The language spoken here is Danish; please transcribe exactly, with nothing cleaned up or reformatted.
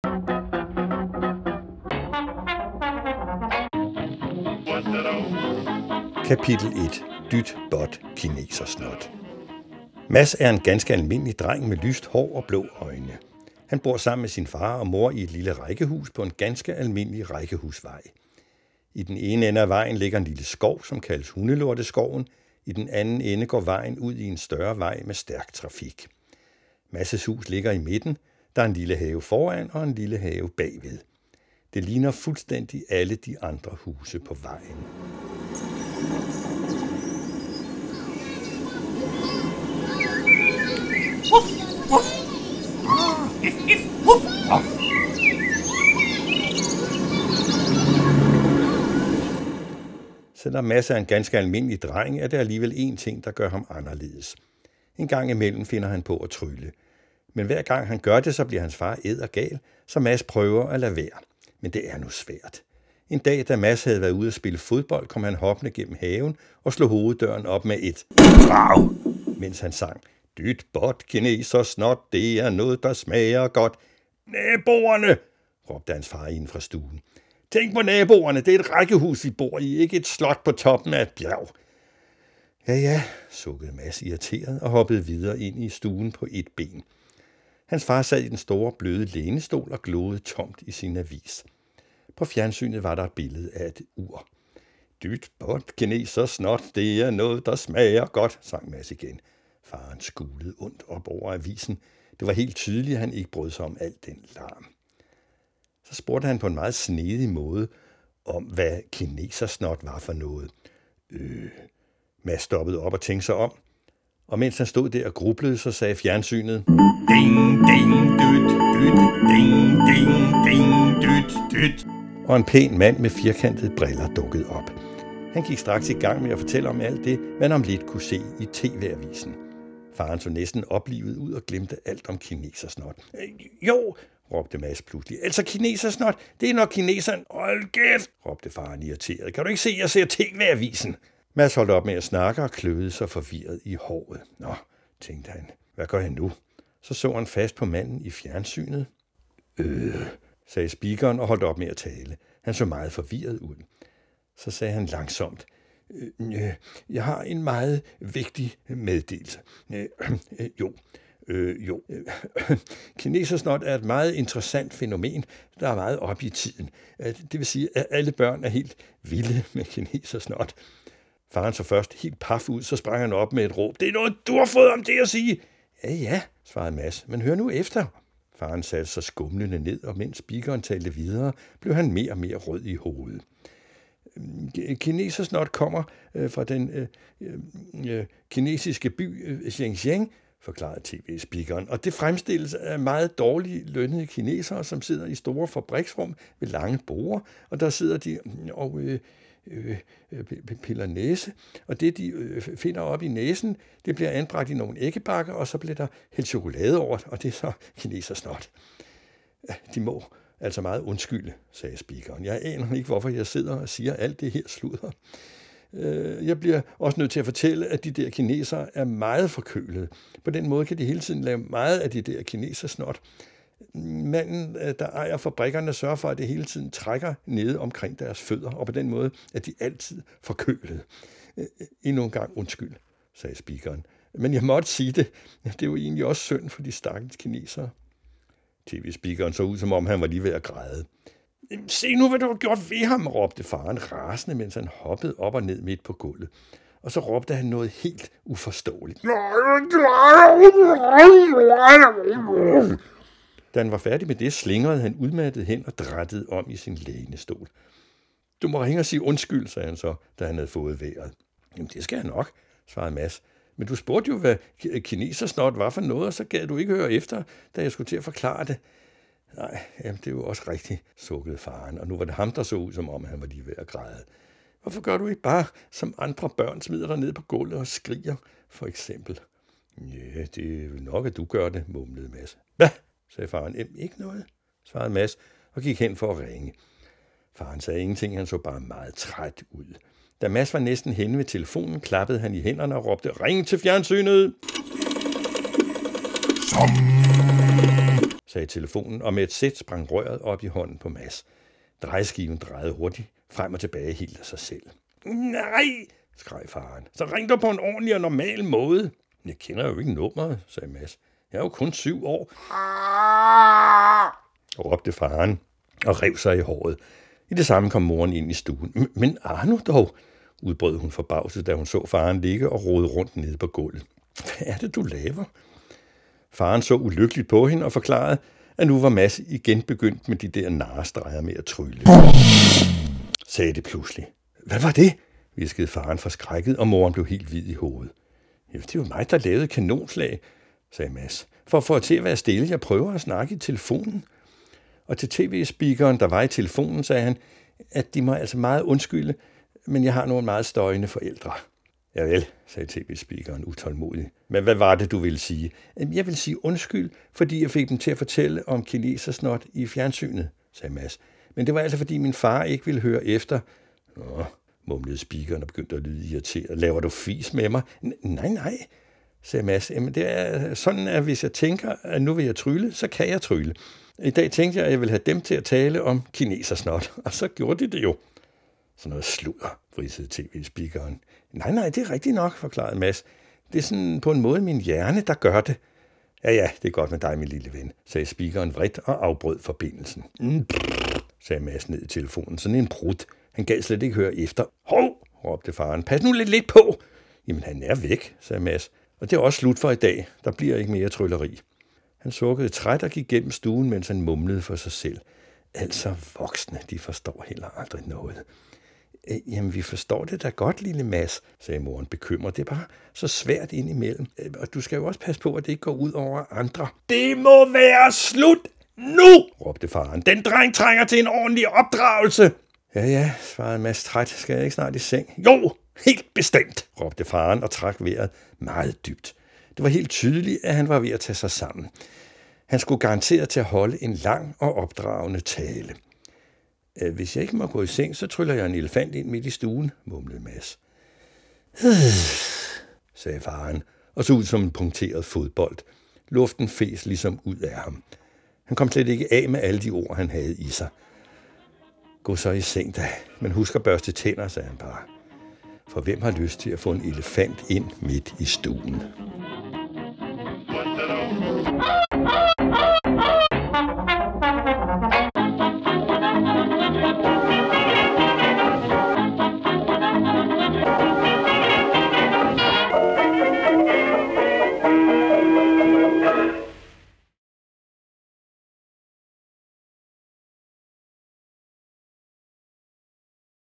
Kapitel et. Dyt, bot, kinesersnot. Mads er en ganske almindelig dreng med lyst hår og blå øjne. Han bor sammen med sin far og mor i et lille rækkehus på en ganske almindelig rækkehusvej. I den ene ende af vejen ligger en lille skov, som kaldes Hundelorteskoven. I den anden ende går vejen ud i en større vej med stærk trafik. Masses hus ligger i midten. Der er en lille have foran og en lille have bagved. Det ligner fuldstændig alle de andre huse på vejen. Wuff, wuff. If, if, wuff, wuff. Selvom Mads er en ganske almindelig dreng, er det alligevel en ting, der gør ham anderledes. En gang imellem finder han på at trylle. Men hver gang han gør det, så bliver hans far eddergal, så Mads prøver at lade være. Men det er nu svært. En dag, da Mads havde været ude at spille fodbold, kom han hoppende gennem haven og slog hoveddøren op med et brav, mens han sang: Dyt, bot, kinesersnot, det er noget, der smager godt. Naboerne, råbte hans far inden fra stuen. Tænk på naboerne, det er et rækkehus, vi bor i, ikke et slot på toppen af et bjerg. Ja, ja, sukkede Mads irriteret og hoppede videre ind i stuen på et ben. Hans far sad i den store, bløde lænestol og glodede tomt i sin avis. På fjernsynet var der et billede af et ur. Dyt, bot, kinesersnot, det er noget, der smager godt, sang Mads igen. Faren skulede ondt op over avisen. Det var helt tydeligt, at han ikke brød sig om alt den larm. Så spurgte han på en meget snedig måde om, hvad kinesersnot var for noget. Øh, Mads stoppede op og tænkte sig om. Og mens han stod der og grublede, så sagde fjernsynet: Ding, ding, dyt, dyt, ding, ding, ding, dyt, dyt. Og en pæn mand med firkantede briller dukkede op. Han gik straks i gang med at fortælle om alt det, man om lidt kunne se i T V-avisen. Faren så næsten oplivet ud og glemte alt om kinesersnot. Jo, råbte Mads pludselig. Altså kinesersnot, det er nok kineseren. Hold kæft, råbte faren irriteret. Kan du ikke se, at jeg ser T V-avisen? Mads holdt op med at snakke og kløede sig forvirret i håret. Nå, tænkte han. Hvad gør han nu? Så så han fast på manden i fjernsynet. Øh, sagde speakeren og holdt op med at tale. Han så meget forvirret ud. Så sagde han langsomt: øh, jeg har en meget vigtig meddelelse. Øh, øh, jo, øh, jo. Øh, kinesersnot er et meget interessant fænomen, der er meget op i tiden. Det vil sige, at alle børn er helt vilde med kinesersnot. Faren så først helt paf ud, så sprang han op med et råb. Det er noget, du har fået om det at sige. Ja, ja, svarede Mads, men hør nu efter. Faren satte sig skumlende ned, og mens speakeren talte videre, blev han mere og mere rød i hovedet. Kinesersnot kommer øh, fra den øh, øh, kinesiske by øh, Xinjiang, forklarede T V-speakeren, og det fremstilles af meget dårligt lønnede kinesere, som sidder i store fabriksrum ved lange borde, og der sidder de og øh, øh, piller næse, og det de øh, finder op i næsen, det bliver anbragt i nogle æggebakker, og så bliver der hældt chokolade over, og det er så kinesersnot. De må altså meget undskylde, sagde speakeren. Jeg aner ikke, hvorfor jeg sidder og siger alt det her sludder. Jeg bliver også nødt til at fortælle, at de der kinesere er meget forkølede. På den måde kan de hele tiden lave meget af de der kinesersnot. Manden, der ejer fabrikkerne, sørger for, at det hele tiden trækker nede omkring deres fødder, og på den måde er de altid forkølede. Endnu en gang undskyld, sagde speakeren. Men jeg måtte sige det. Det er jo egentlig også synd for de stakkels kinesere. T V-speakeren så ud, som om han var lige ved at græde. Se nu, hvad du har gjort ved ham, råbte faren rasende, mens han hoppede op og ned midt på gulvet. Og så råbte han noget helt uforståeligt. Da han var færdig med det, slingrede han udmattet hen og drættede om i sin lænestol. Du må ringe og sige undskyld, sagde han så, da han havde fået vejret. Jamen, det skal jeg nok, svarede Mads. Men du spurgte jo, hvad kinesersnot var for noget, og så gad du ikke høre efter, da jeg skulle til at forklare det. Nej, jamen, det er jo også rigtigt, sukkede faren, og nu var det ham, der så ud, som om han var lige ved at græde. Hvorfor gør du ikke bare, som andre børn smider dig ned på gulvet og skriger, for eksempel? Ja, det er nok, at du gør det, mumlede Mads. Hvad? Sagde faren. Jamen, ikke noget, svarede Mads og gik hen for at ringe. Faren sagde ingenting, han så bare meget træt ud. Da Mads var næsten henne ved telefonen, klappede han i hænderne og råbte, ring til fjernsynet! Som... sagde telefonen, og med et sæt sprang røret op i hånden på Mads. Drejeskiven drejede hurtigt frem og tilbage helt af sig selv. Nej, skreg faren. Så ring du på en ordentlig og normal måde. Jeg kender jo ikke nummeret, sagde Mads. Jeg er jo kun syv år. Råbte faren og rev sig i håret. I det samme kom moren ind i stuen. Men Arno dog, udbrød hun forbavset, da hun så faren ligge og rode rundt nede på gulvet. Hvad er det, du laver? Faren så ulykkeligt på hende og forklarede, at nu var Mads igen begyndt med de der narestreger med at trylle. Sagde det pludselig. Hvad var det? Viskede faren forskrækket, og moren blev helt hvid i hovedet. Ja, det var mig, der lavede kanonslag, sagde Mads. For at få til at være stille, jeg prøver at snakke i telefonen. Og til tv-speakeren, der var i telefonen, sagde han, at de må altså meget undskylde, men jeg har nogle meget støjende forældre. Javel, sagde tv-speakeren utålmodigt. Men hvad var det, du ville sige? Jeg vil sige undskyld, fordi jeg fik dem til at fortælle om kinesersnot i fjernsynet, sagde Mads. Men det var altså, fordi min far ikke ville høre efter. Nå, mumlede speakeren og begyndte at lyde irriteret. Laver du fis med mig? Nej, nej, sagde Mads. Jamen, det er sådan, at hvis jeg tænker, at nu vil jeg trylle, så kan jeg trylle. I dag tænkte jeg, at jeg ville have dem til at tale om kinesersnot, og så gjorde de det jo. Sådan noget sludder, vridsede tv-speakeren. Nej, nej, det er rigtigt nok, forklarede Mads. Det er sådan på en måde min hjerne, der gør det. Ja, ja, det er godt med dig, min lille ven, sagde speakeren vredt og afbrød forbindelsen. Mm, sagde Mads ned i telefonen. Sådan en prut. Han gad slet ikke høre efter. Hov, råbte faren. Pas nu lidt lidt på. Jamen, han er væk, sagde Mads. Og det er også slut for i dag. Der bliver ikke mere trylleri. Han sukkede træt og gik gennem stuen, mens han mumlede for sig selv. Altså voksne, de forstår heller aldrig noget. Jamen, vi forstår det da godt, lille Mads, sagde moren bekymret. Det er bare så svært indimellem. Og du skal jo også passe på, at det ikke går ud over andre. Det må være slut nu, råbte faren. Den dreng trænger til en ordentlig opdragelse. Ja, ja, svarede Mads træt. Skal jeg ikke snart i seng? Jo, helt bestemt, råbte faren og trak vejret meget dybt. Det var helt tydeligt, at han var ved at tage sig sammen. Han skulle garanteret til at holde en lang og opdragende tale. Hvis jeg ikke må gå i seng, så tryller jeg en elefant ind midt i stuen, mumlede Mads. Sagde faren, og så ud som en punkteret fodbold. Luften fes ligesom ud af ham. Han kom slet ikke af med alle de ord, han havde i sig. Gå så i seng da, men husk at børste tænder, sagde han bare. For hvem har lyst til at få en elefant ind midt i stuen?